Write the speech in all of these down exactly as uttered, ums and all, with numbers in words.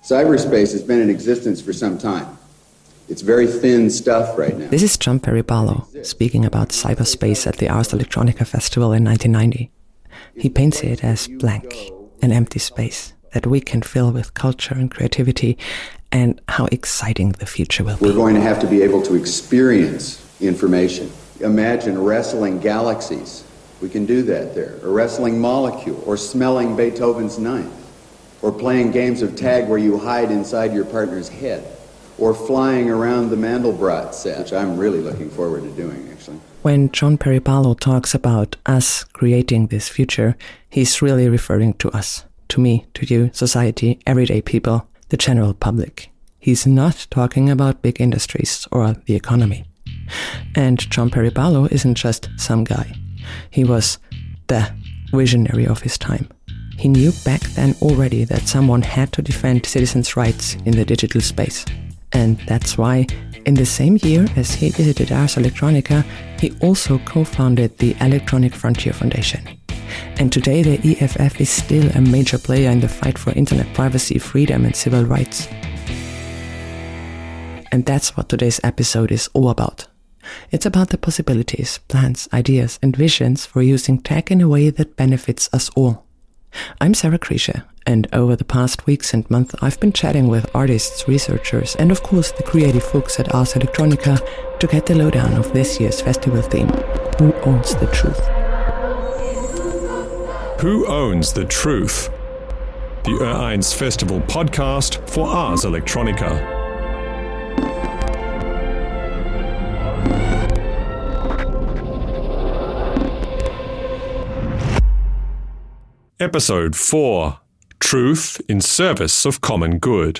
Cyberspace has been in existence for some time. It's very thin stuff right now. This is John Perry Barlow speaking about cyberspace at the Ars Electronica Festival in nineteen ninety. He paints it as blank, an empty space that we can fill with culture and creativity, and how exciting the future will be. We're going to have to be able to experience information. Imagine wrestling galaxies. We can do that there. Or wrestling molecule, or smelling Beethoven's Ninth, or playing games of tag where you hide inside your partner's head, or flying around the Mandelbrot set, which I'm really looking forward to doing, actually. When John Perry Barlow talks about us creating this future, he's really referring to us, to me, to you, society, everyday people, the general public. He's not talking about big industries or the economy. And John Perry Barlow isn't just some guy. He was the visionary of his time. He knew back then already that someone had to defend citizens' rights in the digital space. And that's why, in the same year as he visited Ars Electronica, he also co-founded the Electronic Frontier Foundation. And today the E F F is still a major player in the fight for internet privacy, freedom and civil rights. And that's what today's episode is all about. It's about the possibilities, plans, ideas and visions for using tech in a way that benefits us all. I'm Sarah Kriesche, and over the past weeks and months I've been chatting with artists, researchers and of course the creative folks at Ars Electronica to get the lowdown of this year's festival theme, Who Owns the Truth? Who Owns the Truth? The Ereins Festival podcast for Ars Electronica. Episode four. Truth in Service of Common Good.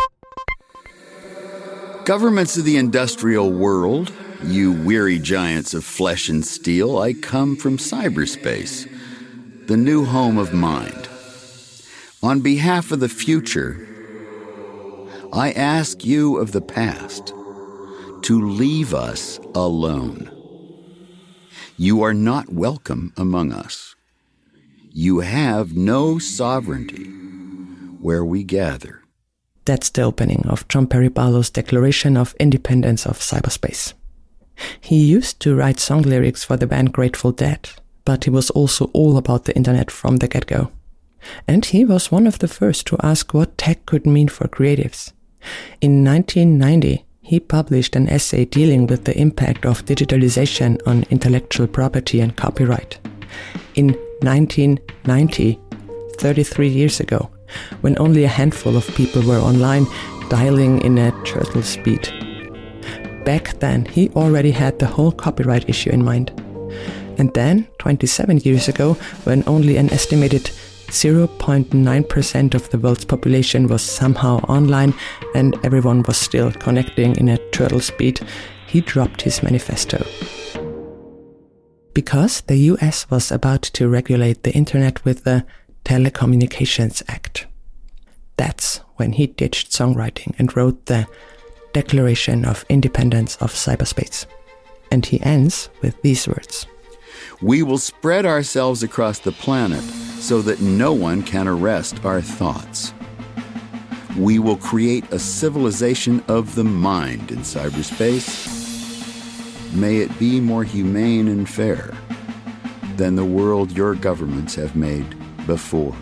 Governments of the industrial world, you weary giants of flesh and steel, I come from cyberspace, the new home of mind. On behalf of the future, I ask you of the past to leave us alone. You are not welcome among us. You have no sovereignty where we gather. That's the opening of John Perry Barlow's Declaration of Independence of Cyberspace. He used to write song lyrics for the band Grateful Dead, but he was also all about the internet from the get-go. And he was one of the first to ask what tech could mean for creatives. In nineteen ninety, he published an essay dealing with the impact of digitalization on intellectual property and copyright. In nineteen ninety, thirty-three years ago, when only a handful of people were online dialing in at turtle speed. Back then, he already had the whole copyright issue in mind. And then, twenty-seven years ago, when only an estimated zero point nine percent of the world's population was somehow online and everyone was still connecting in at turtle speed, he dropped his manifesto. Because the U S was about to regulate the internet with the Telecommunications Act. That's when he ditched songwriting and wrote the Declaration of Independence of Cyberspace. And he ends with these words. We will spread ourselves across the planet so that no one can arrest our thoughts. We will create a civilization of the mind in cyberspace. May it be more humane and fair than the world your governments have made before.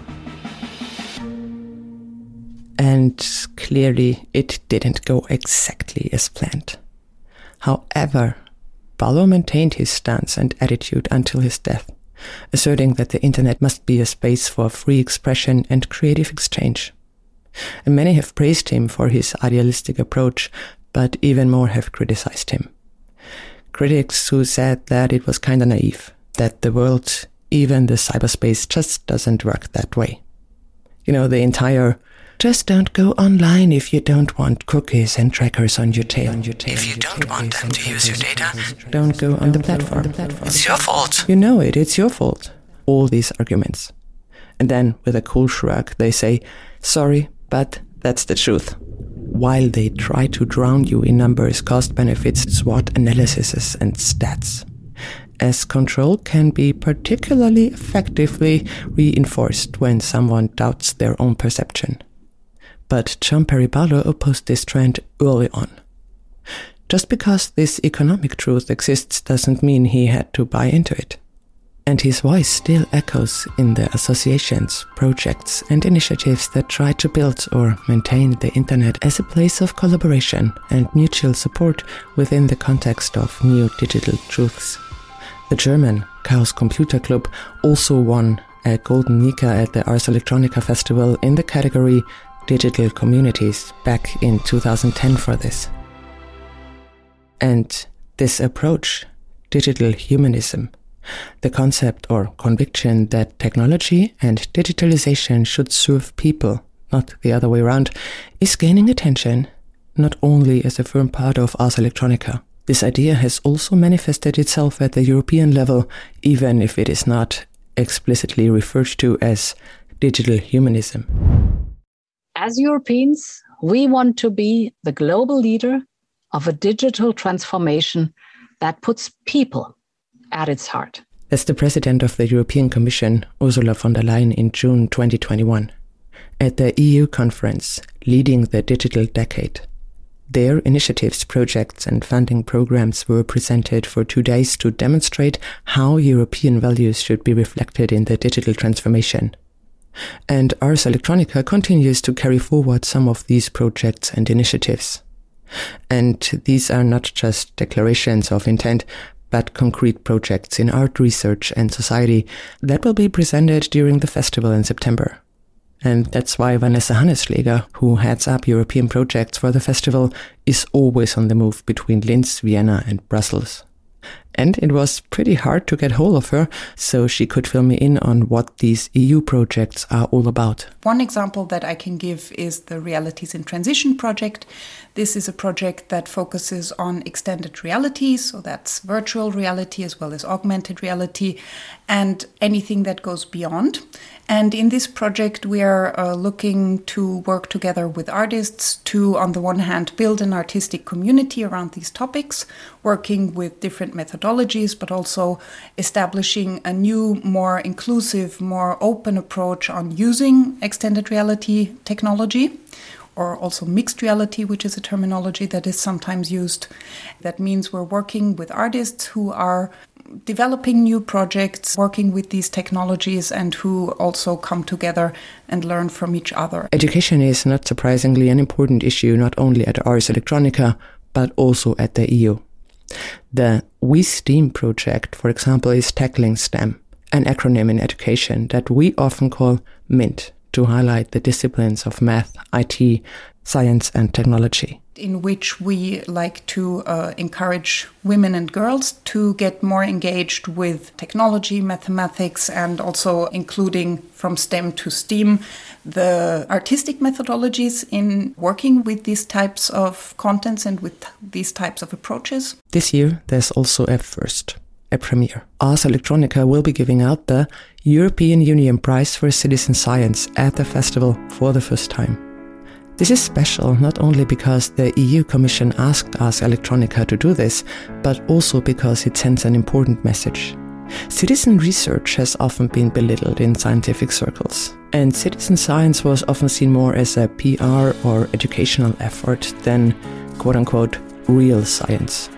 And clearly it didn't go exactly as planned. However, Barlow maintained his stance and attitude until his death, asserting that the internet must be a space for free expression and creative exchange. And many have praised him for his idealistic approach, but even more have criticized him. Critics who said that it was kind of naive, that the world, even the cyberspace, just doesn't work that way. You know, the entire, just don't go online if you don't want cookies and trackers on your tail. On your tail if you don't want them to use your data, don't go on the platform. It's your fault. You know it, it's your fault. All these arguments. And then, with a cool shrug, they say, sorry, but that's the truth. While they try to drown you in numbers, cost benefits, SWOT analyses and stats. As control can be particularly effectively reinforced when someone doubts their own perception. but Jean-Pierre Barlow opposed this trend early on. Just because this economic truth exists doesn't mean he had to buy into it. And his voice still echoes in the associations, projects and initiatives that try to build or maintain the internet as a place of collaboration and mutual support within the context of new digital truths. The German Chaos Computer Club also won a Golden Nika at the Ars Electronica Festival in the category Digital Communities back in two thousand ten for this. And this approach, digital humanism, the concept or conviction that technology and digitalization should serve people, not the other way around, is gaining attention, not only as a firm part of Ars Electronica. This idea has also manifested itself at the European level, even if it is not explicitly referred to as digital humanism. As Europeans, we want to be the global leader of a digital transformation that puts people at its heart. That's the president of the European Commission, Ursula von der Leyen, in June twenty twenty-one, at the E U conference Leading the Digital Decade. Their initiatives, projects and funding programs were presented for two days to demonstrate how European values should be reflected in the digital transformation. And Ars Electronica continues to carry forward some of these projects and initiatives. And these are not just declarations of intent, but concrete projects in art research and society that will be presented during the festival in September. And that's why Vanessa Hannesschläger, who heads up European projects for the festival, is always on the move between Linz, Vienna and Brussels. And it was pretty hard to get hold of her, so she could fill me in on what these E U projects are all about. One example that I can give is the Realities in Transition project. This is a project that focuses on extended reality, so that's virtual reality as well as augmented reality, and anything that goes beyond. And in this project, we are uh, looking to work together with artists to, on the one hand, build an artistic community around these topics, working with different methodologies, but also establishing a new, more inclusive, more open approach on using extended reality technology, or also mixed reality, which is a terminology that is sometimes used. That means we're working with artists who are developing new projects, working with these technologies, and who also come together and learn from each other. Education is not surprisingly an important issue not only at Ars Electronica, but also at the E U. The We STEAM project, for example, is tackling STEM, an acronym in education that we often call MINT, to highlight the disciplines of math, I T, science and technology. In which we like to uh, encourage women and girls to get more engaged with technology, mathematics, and also including from STEM to STEAM the artistic methodologies in working with these types of contents and with these types of approaches. This year, there's also a first, a premiere. Ars Electronica will be giving out the European Union Prize for Citizen Science at the festival for the first time. This is special not only because the E U Commission asked Ars Electronica to do this, but also because it sends an important message. Citizen research has often been belittled in scientific circles, and citizen science was often seen more as a P R or educational effort than quote-unquote real science.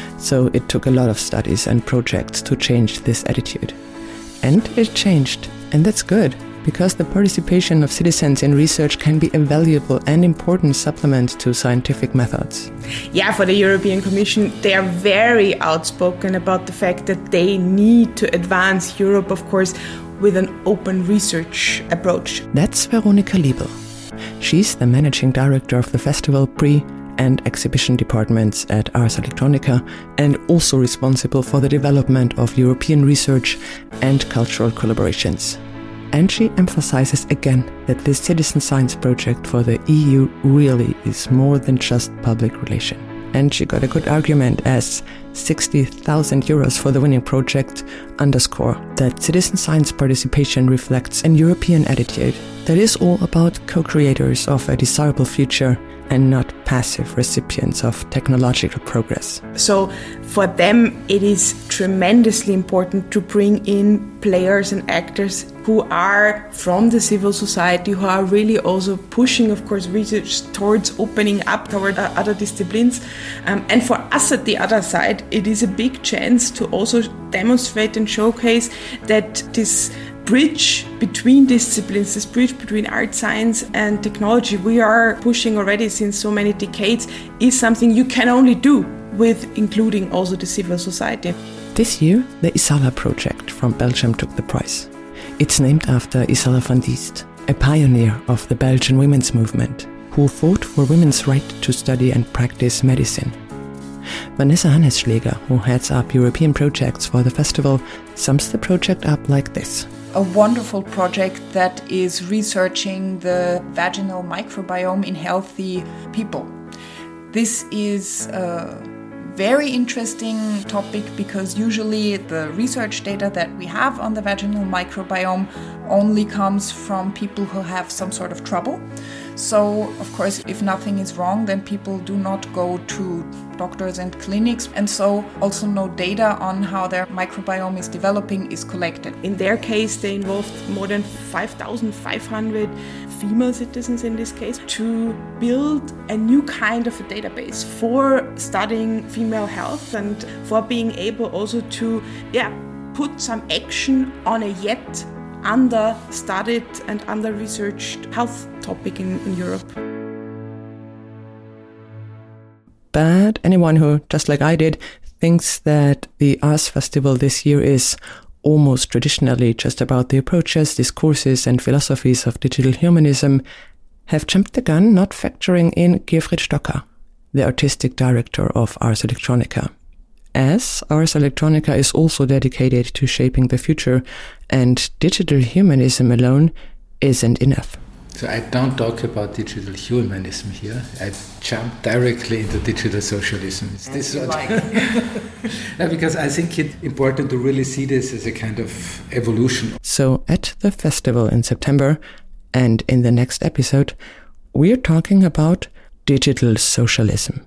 So it took a lot of studies and projects to change this attitude. And it changed, and that's good, because the participation of citizens in research can be a valuable and important supplement to scientific methods. Yeah, for the European Commission, they are very outspoken about the fact that they need to advance Europe, of course, with an open research approach. That's Veronika Liebel. She's the managing director of the festival pre- and exhibition departments at Ars Electronica, and also responsible for the development of European research and cultural collaborations. And she emphasizes again that this citizen science project for the E U really is more than just public relation. And she got a good argument, as sixty thousand euros for the winning project underscore that citizen science participation reflects an European attitude that is all about co-creators of a desirable future and not passive recipients of technological progress. So for them, it is tremendously important to bring in players and actors who are from the civil society, who are really also pushing, of course, research towards opening up toward uh, other disciplines. Um, and for us at the other side, it is a big chance to also demonstrate and showcase that this bridge between disciplines, this bridge between art, science and technology we are pushing already since so many decades is something you can only do with including also the civil society. This year, the Isala project from Belgium took the prize. It's named after Isala van Diest, a pioneer of the Belgian women's movement, who fought for women's right to study and practice medicine. Vanessa Hannesschläger, who heads up European projects for the festival, sums the project up like this. A wonderful project that is researching the vaginal microbiome in healthy people. This is a very interesting topic because usually the research data that we have on the vaginal microbiome only comes from people who have some sort of trouble. So, of course, if nothing is wrong, then people do not go to doctors and clinics. And so also no data on how their microbiome is developing is collected. In their case, they involved more than five thousand five hundred female citizens in this case to build a new kind of a database for studying female health and for being able also to yeah, put some action on a yet under-studied and under-researched health topic in, in Europe. But anyone who, just like I did, thinks that the Ars Festival this year is almost traditionally just about the approaches, discourses and philosophies of digital humanism have jumped the gun, not factoring in Geerfried Stocker, the artistic director of Ars Electronica. As Ars Electronica is also dedicated to shaping the future, and digital humanism alone isn't enough. So I don't talk about digital humanism here. I jump directly into digital socialism. Is this what? Like. No, because I think it's important to really see this as a kind of evolution. So at the festival in September and in the next episode, we're talking about digital socialism.